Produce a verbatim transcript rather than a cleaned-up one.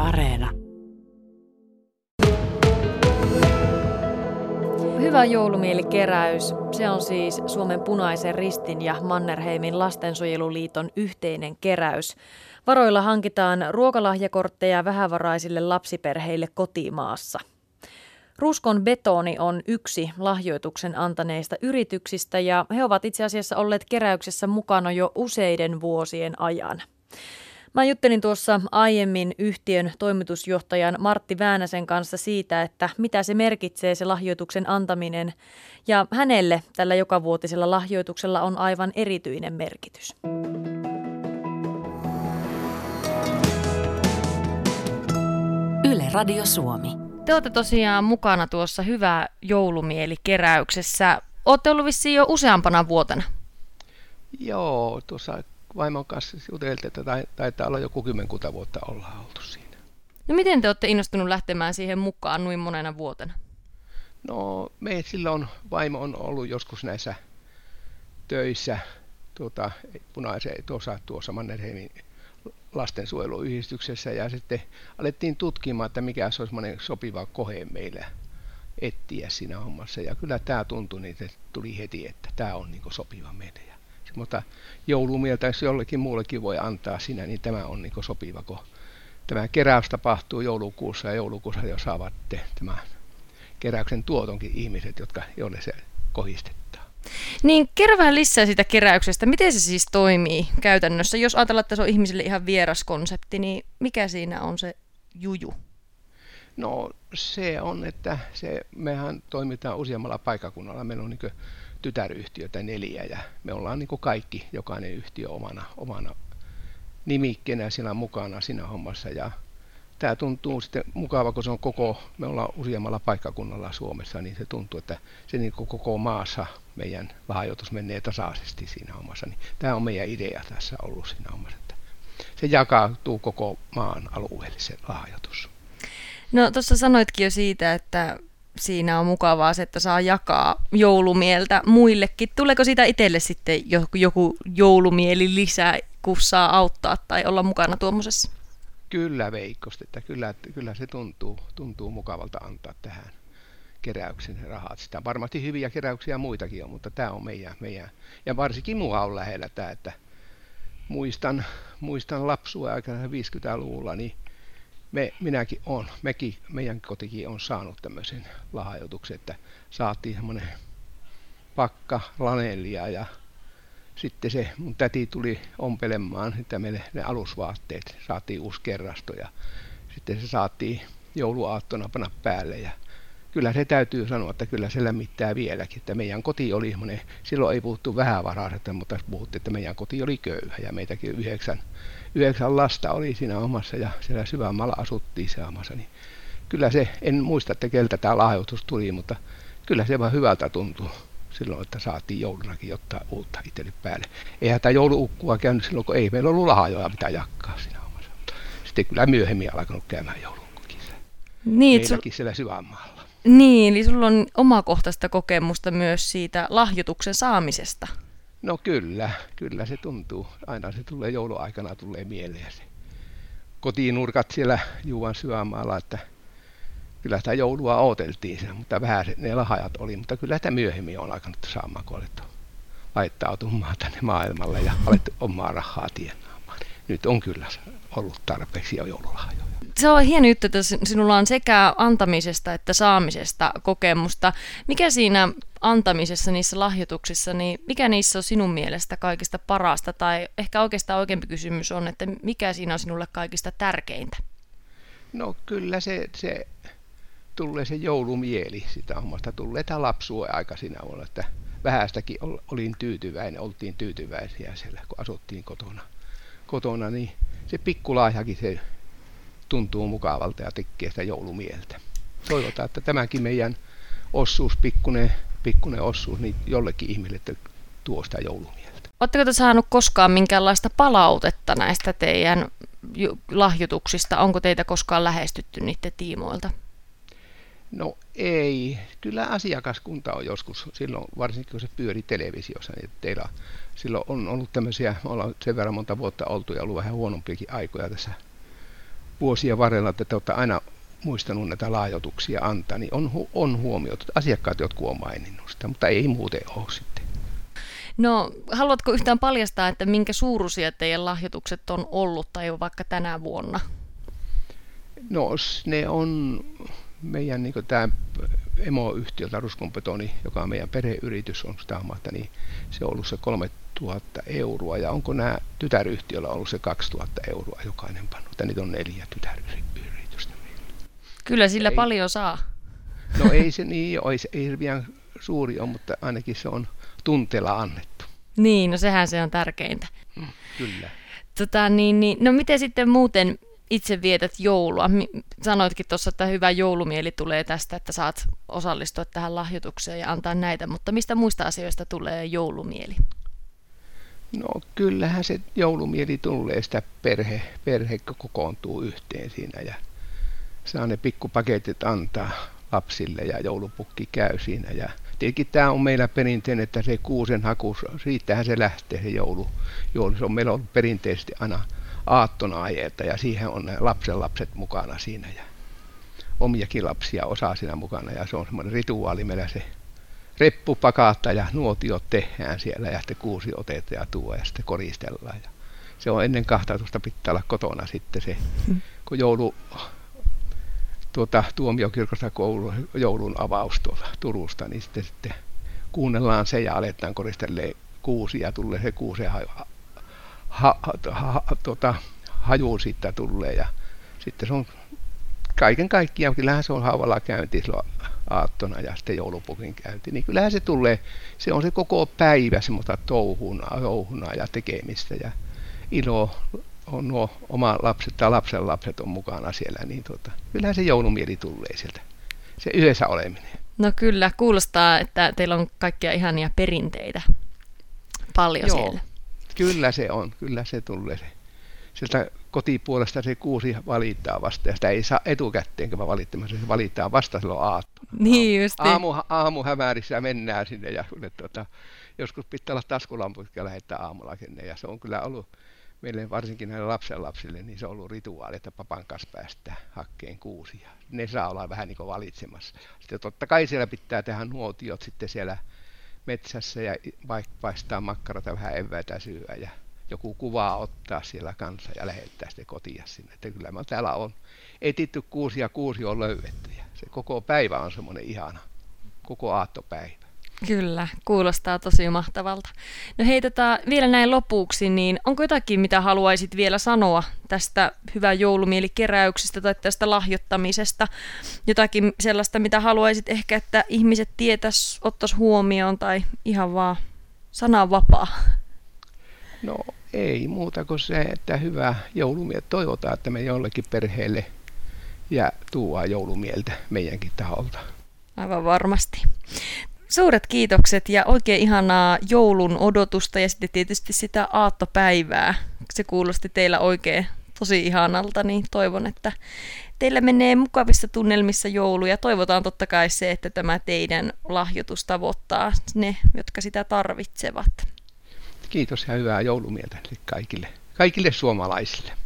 Areena. Hyvä joulumielikeräys. Se on siis Suomen Punaisen Ristin ja Mannerheimin Lastensuojeluliiton yhteinen keräys. Varoilla hankitaan ruokalahjakortteja vähävaraisille lapsiperheille kotimaassa. Ruskon Betoni on yksi lahjoituksen antaneista yrityksistä ja he ovat itse asiassa olleet keräyksessä mukana jo useiden vuosien ajan. Mä juttelin tuossa aiemmin yhtiön toimitusjohtajan Martti Väänäsen kanssa siitä, että mitä se merkitsee se lahjoituksen antaminen. Ja hänelle tällä jokavuotisella lahjoituksella on aivan erityinen merkitys. Yle Radio Suomi. Te olette tosiaan mukana tuossa Hyvä joulumielikeräyksessä. Olette ollut vissiin jo useampana vuotena. Joo, tuossa vaimon kanssa juteltiin, että taitaa olla joku kymmenkunta vuotta ollaan oltu siinä. No miten te olette innostunut lähtemään siihen mukaan noin monena vuotena? No me silloin vaimo on ollut joskus näissä töissä tuota, punaisen, tuossa, tuossa Mannerheimin lastensuojeluyhdistyksessä ja sitten alettiin tutkimaan, että mikä se olisi sopiva kohe meillä etsiä siinä hommassa. Ja kyllä tämä tuntui, niin että tuli heti, että tämä on niin sopiva meille. Mutta joulumieltä, jos jollekin muullekin voi antaa siinä, niin tämä on niin sopiva, kun tämä keräys tapahtuu joulukuussa ja joulukuussa jo saavat tämän keräyksen tuotonkin ihmiset, jotka, joille se kohdistettaa. Niin kerro vähän lisää siitä keräyksestä. Miten se siis toimii käytännössä? Jos ajatellaan, että se on ihmisille ihan vieras konsepti, niin mikä siinä on se juju? No se on, että se, mehän toimitaan useammalla paikkakunnalla. Meillä on niin tytäryhtiötä neljä ja me ollaan niin kaikki, jokainen yhtiö omana, omana nimikkeenä siinä mukana siinä hommassa. Ja tämä tuntuu sitten mukava, kun se on koko, me ollaan useammalla paikkakunnalla Suomessa, niin se tuntuu, että se niin koko maassa meidän lahjoitus menee tasaisesti siinä hommassa. Niin tämä on meidän idea tässä ollut siinä hommassa, että se jakautuu koko maan alueelle se lahjoitus. No tuossa sanoitkin jo siitä, että siinä on mukavaa se, että saa jakaa joulumieltä muillekin. Tuleeko siitä itselle sitten joku joulumieli lisää, kun saa auttaa tai olla mukana tuommoisessa? Kyllä Veikkosta, että kyllä, kyllä se tuntuu, tuntuu mukavalta antaa tähän keräyksen rahat. Sitä varmasti hyviä keräyksiä muitakin on, mutta tämä on meidän, meidän. Ja varsinkin mua on lähellä tämä, että muistan, muistan lapsua aikana viisikymmentäluvulla, niin Me, minäkin on, mekin, meidän kotikin on saanut tämmöisen lahjoituksen, että saatiin semmoinen pakka lanellia ja sitten se mun täti tuli ompelemaan, että meille ne alusvaatteet saatiin uusi kerrasto ja sitten se saatiin jouluaattona panna päälle ja kyllä se täytyy sanoa, että kyllä se lämmittää vieläkin, että meidän koti oli semmoinen, silloin ei puhuttu vähävaraiselta, mutta puhuttiin, että meidän koti oli köyhä ja meitäkin yhdeksän, yhdeksän lasta oli siinä omassa ja siellä syvämaalla asuttiin se omassa, niin kyllä se, en muista, että keltä tämä lahjoitus tuli, mutta kyllä se vaan hyvältä tuntuu silloin, että saatiin joulunakin jotain uutta itselle päälle. Eihän tämä jouluukkua käynyt silloin, kun ei meillä ollut lahjoja mitä jakaa siinä omassa. Sitten kyllä myöhemmin alkanut käymään jouluukkukin niin, meilläkin sul... siellä syvämaalla. Niin, eli sulla on omakohtaista kokemusta myös siitä lahjoituksen saamisesta. No kyllä, kyllä se tuntuu. Aina se tulee jouluaikana tulee mieleen se kotinurkat siellä Juuan syvämaalla, että kyllä sitä joulua odoteltiin sen, mutta vähän ne lahjat oli, mutta kyllä sitä myöhemmin on alkanut saamaan, kun alettu laittautumaan tänne maailmalle ja alettu omaa rahaa tienaamaan. Nyt on kyllä ollut tarpeeksi jo joululahjoja. Se on hieno juttu, että sinulla on sekä antamisesta että saamisesta kokemusta. Mikä siinä antamisessa, niissä lahjoituksissa, niin mikä niissä on sinun mielestä kaikista parasta? Tai ehkä oikeastaan oikeampi kysymys on, että mikä siinä on sinulle kaikista tärkeintä? No kyllä se, se tulee se joulumieli sitä hommasta. Tulee tämä lapsua aika siinä olla, että vähästäkin olin tyytyväinen, oltiin tyytyväisiä siellä, kun asuttiin kotona. Kotona, niin se pikkulahjakin se tuntuu mukavalta ja tekee sitä joulumieltä. Toivotaan, että tämäkin meidän osuus, pikkuinen, pikkuinen osuus, niin jollekin ihmiselle tuo sitä joulumieltä. Oletteko te saanut koskaan minkäänlaista palautetta näistä teidän lahjoituksista? Onko teitä koskaan lähestytty niiden tiimoilta? No ei. Kyllä asiakaskunta on joskus, silloin varsinkin kun se pyöri televisiossa, niin teillä silloin on ollut tämmöisiä, ollaan sen verran monta vuotta oltu ja ollut vähän huonompiakin aikoja tässä vuosien varrella, että te olette aina muistanut näitä lahjoituksia antaa, niin on, on huomioitu. Asiakkaat jotkut on maininnut sitä, mutta ei muuten ole sitten. No, haluatko yhtään paljastaa, että minkä suuruisia teidän lahjoitukset on ollut tai vaikka tänä vuonna? No, ne on meidän niin tämä emoyhtiöltä Ruskonbetoni, joka on meidän perheyritys, on sitä ammata, niin se on ollut se kolmetuhatta euroa, ja onko nämä tytäryhtiöllä ollut se kaksituhatta euroa jokainen pannut, ja niitä on neljä tytäryritystä meillä. Kyllä sillä ei, paljon saa. No ei se niin ole, ei hirveän suuri ole, mutta ainakin se on tunteella annettu. Niin, no sehän se on tärkeintä. Mm, kyllä. Tota, niin, niin, no miten sitten muuten itse vietät joulua? Sanoitkin tuossa, että hyvä joulumieli tulee tästä, että saat osallistua tähän lahjoitukseen ja antaa näitä, mutta mistä muista asioista tulee joulumieli? No kyllähän se joulumieli tulee, sitä perhe, perhe kokoontuu yhteen siinä ja saa ne pikkupaketit antaa lapsille ja joulupukki käy siinä. Ja tietenkin tämä on meillä perinteinen, että se kuusen haku, siitähän se lähtee se joulu. joulu. Se on meillä ollut perinteisesti aina aattona ajeelta ja siihen on ne lapsenlapset mukana siinä ja omiakin lapsia osaa siinä mukana ja se on semmoinen rituaali meillä se reppu pakata ja nuotiot tehdään siellä ja sitten kuusi otetaan ja tuo ja sitten koristellaan. Ja se on ennen kahtatoista pitää olla kotona sitten se, kun joulu, tuota, tuomiokirkosta koulu, joulun avaus tuolla Turusta, niin sitten, sitten kuunnellaan se ja aletaan koristelemaan kuusia ja tulee se kuusen ha, ha, ha, tuota, haju siitä tulee ja sitten se on kaiken kaikkiaan, kyllähän se on haavalla käynti silloin aattona ja sitten joulupukin käynti, niin kyllähän se tulee, se on se koko päivä semmoista touhuna, touhuna ja tekemistä ja ilo on nuo oma lapset tai lapsen lapset on mukana siellä, niin tuota, kyllähän se joulumieli tulee sieltä, se yhdessä oleminen. No kyllä, kuulostaa, että teillä on kaikkia ihania perinteitä paljon Joo, siellä. Kyllä se on, kyllä se tulee se. Sieltä kotipuolesta se kuusi valittaa vasta, ja sitä ei saa etukäteen valittamaan, se valittaa vasta silloin aattona. Niin justi. Aamu, aamu hämärissä mennään sinne, ja tuota, joskus pitää olla taskulamput, jotka lähettää aamulla sinne, ja se on kyllä ollut meille varsinkin näille lapsenlapsille, niin se on ollut rituaali, että papan kanssa päästään hakkeen kuusia. Ne saa olla vähän niin kuin valitsemassa. Sitten totta kai siellä pitää tehdä nuotiot sitten siellä metsässä, ja vaikka paistaa makkarata vähän eväitä syödä, ja joku kuvaa ottaa siellä kanssa ja lähettää sitten kotiin sinne. Että kyllä me täällä on etitty kuusi ja kuusi on löydetty. Ja se koko päivä on semmoinen ihana, koko aattopäivä. Kyllä, kuulostaa tosi mahtavalta. No hei, tota, vielä näin lopuksi, niin onko jotakin, mitä haluaisit vielä sanoa tästä hyvän joulumielikeräyksestä tai tästä lahjoittamisesta? Jotakin sellaista, mitä haluaisit ehkä, että ihmiset tietäis, ottais huomioon tai ihan vaan sananvapaa? No ei muuta kuin se, että hyvä joulumieltä. Toivotaan, että me jollekin perheelle ja tuodaan joulumieltä meidänkin taholta. Aivan varmasti. Suuret kiitokset ja oikein ihanaa joulun odotusta ja sitten tietysti sitä aattopäivää. Se kuulosti teillä oikein tosi ihanalta, niin toivon, että teillä menee mukavissa tunnelmissa joulu ja toivotaan totta kai se, että tämä teidän lahjoitus tavoittaa ne, jotka sitä tarvitsevat. Kiitos ja hyvää joulumieltä kaikille, kaikille suomalaisille.